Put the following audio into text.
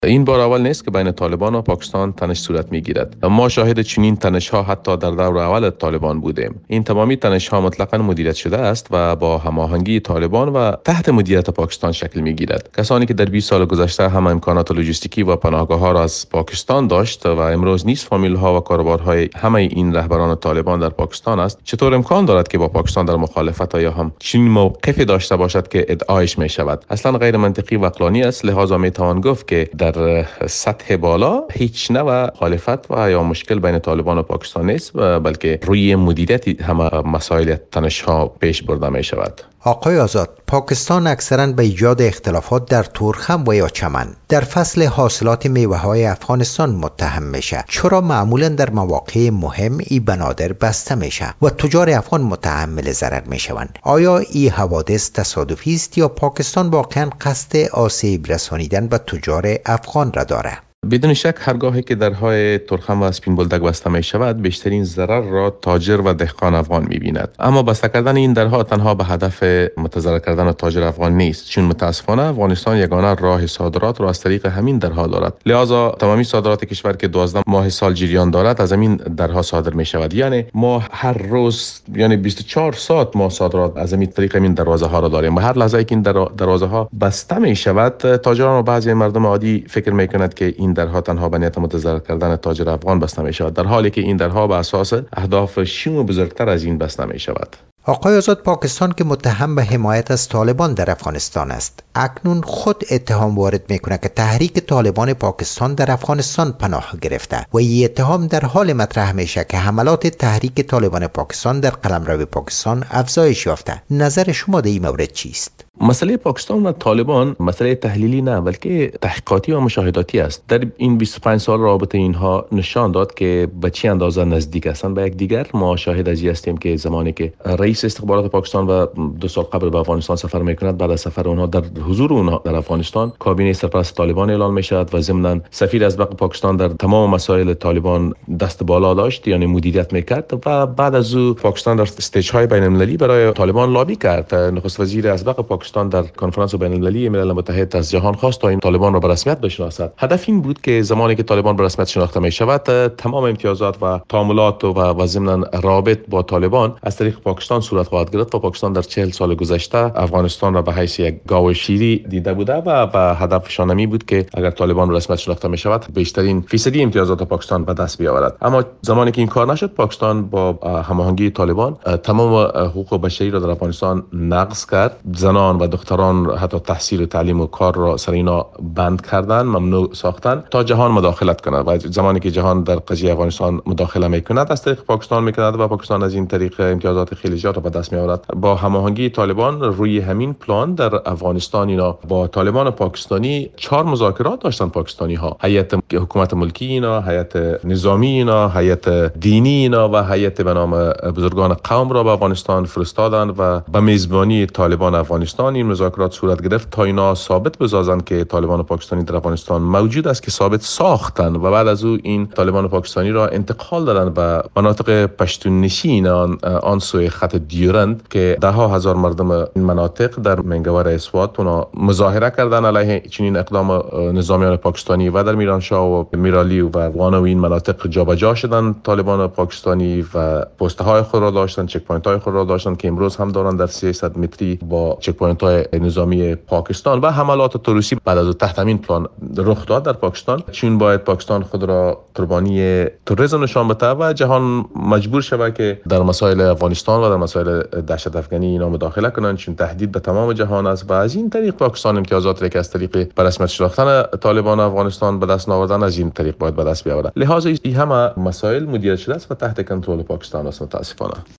این بار اول نیست که بین طالبان و پاکستان تنش صورت میگیرد. ما شاهد چنین تنش ها حتی در دور اول طالبان بودیم. این تمامی تنش ها مطلقاً مدیریت شده است و با هماهنگی طالبان و تحت مدیریت پاکستان شکل میگیرد. کسانی که در 20 سال گذشته هم امکانات لوجستیکی و پناهگاه ها را از پاکستان داشت و امروز نیز فامیل ها و کاروبارهای همه این رهبران طالبان در پاکستان است، چطور امکان دارد که با پاکستان در مخالفت یا هم چنین موقفی داشته باشد که ادعایش می شود؟ اصلا غیر منطقی و عقلانی است. لذا می توان گفت که در سطح بالا هیچ نوع مخالفت و یا مشکل بین طالبان و پاکستان نیست، بلکه روی مدیریت همه مسائل تنش ها پیش برده می شود. آقای آزاد، پاکستان اکثرا به ایجاد اختلافات در تورخم و یا چمن در فصل حاصلات میوه های افغانستان متهم میشه. چرا معمولا در مواقع مهم این بنادر بسته میشه و تجار افغان متحمل ضرر میشوند؟ آیا این حوادث تصادفی است یا پاکستان واقعا قصد آسیب رسانیدن به تجار افغان را داره؟ بدون شک هرگاهی که درهای تورخم و اسپین بولدک بسته می شود، بیشترین ضرر را تاجر و دهقان افغان می بیند. اما بسته کردن این درها تنها به هدف متضرر کردن تاجر افغان نیست، چون متاسفانه افغانستان یگانه راه صادرات را از طریق همین درها دارد. لذا تمامی صادرات کشور که 12 ماه سال جریان دارد از همین درها صادر می شود. یعنی ما هر روز 24 ساعت ما صادرات از همین طریق همین دروازه ها را داریم و هر لحظه که این دروازه ها بسته می شود، تاجران و بعضی مردم عادی فکر می کند که این درها تنها به نیت متضرر کردن تاجر افغان بسته می شود، در حالی که این درها به اساس اهداف شوم و بزرگتر از این بسته می شود. آقای آزاد، پاکستان که متهم به حمایت از طالبان در افغانستان است، اکنون خود اتهام وارد میکنه که تحریک طالبان پاکستان در افغانستان پناه گرفته و این اتهام در حال مطرح میشه که حملات تحریک طالبان پاکستان در قلمرو پاکستان افزایش یافته. نظر شما در این مورد چیست؟ مسئله پاکستان و طالبان مسئله تحلیلی نه، بلکه تحقیقاتی و مشاهداتی است. در این 25 سال رابطه اینها نشان داد که به چه اندازه نزدیک هستند به یکدیگر. ما شاهد از این هستیم که زمانی که رئیس استخبارات پاکستان و 2 سال قبل به افغانستان سفر میکند، بعد از سفر اونها در حضور اونها در افغانستان کابینه سرپرست طالبان اعلان میشد و ضمناً سفیر ازبق پاکستان در تمام مسائل طالبان دست بالا داشت، یعنی مدیریت میکرد و بعد از او پاکستان در استیج های بین المللی برای طالبان لابی کرد. نخست وزیر ازبق پاکستان در کنفرانس بین المللی ملل متحد از جهان خواست تا این طالبان را به رسمیت بشناسد. هدف این بود که زمانی که طالبان به رسمیت شناخته می شود، تمام امتیازات و تعاملات و ضمن رابط با طالبان از طریق پاکستان صورت خواهد گرفت و پاکستان در 40 سال گذشته افغانستان را به حیث یک گاو شیری دیده بوده و به هدفشان می بود که اگر طالبان به رسمیت شناخته می شود بیشترین فیصدی امتیازات پاکستان به دست بیاورد. اما زمانی که این کار نشد، پاکستان با هماهنگی طالبان تمام حقوق بشری را در افغانستان نقض کرد. زنان و دختران حتی تحصیل و تعلیم و کار را سر اینا بند کردن، ممنوع ساختن تا جهان مداخلت کند و زمانی که جهان در قضیه افغانستان مداخله میکند از طریق پاکستان میکند و پاکستان از این طریق امتیازات خیلی زیاد را به دست میآورد. با هماهنگی طالبان روی همین پلان در افغانستان اینا با طالبان پاکستانی 4 مذاکرات داشتن. پاکستانی ها هیئت حکومت ملکی اینا، هیئت نظامی اینا، هیئت دینی اینا و هیئت به نام بزرگان قوم را به افغانستان فرستادن و به میزبانی طالبان افغانستان این مذاکرات صورت گرفت تا اینا ثابت بسازند که طالبان پاکستانی در افغانستان موجود است، که ثابت ساختن و بعد از او این طالبان پاکستانی را انتقال دادن به مناطق پشتون نشین آن سوی خط دیورند که ده ها هزار مردم این مناطق در منگور اسوات اونا مظاهره کردن علیه چنین اقدام نظامیان پاکستانی و در میرانشاه و میرالی و وانو این مناطق جابجا شدن طالبان پاکستانی و پست های خود را داشتن، چک پوینت های خود را داشتن که امروز هم دارن در 300 متری با چک پوینت های نظامی پاکستان و حملات تروریستی بعد از تحت همین پلان رخ داد در پاکستان. چون باید پاکستان خود را قربانی تروریسم نشان بده و جهان مجبور شود که در مسائل افغانستان و در مسائل دهشت افغانی اینا مداخله کنند، چون تهدید به تمام جهان است و از این طریق پاکستان امتیازات را که از طریق به رسمیت شناختن طالبان افغانستان به دست آوردن از این طریق باید به دست بیاورد. لذا این همه مسائل مدیریت شده است و تحت کنترل پاکستان است متاسفانه.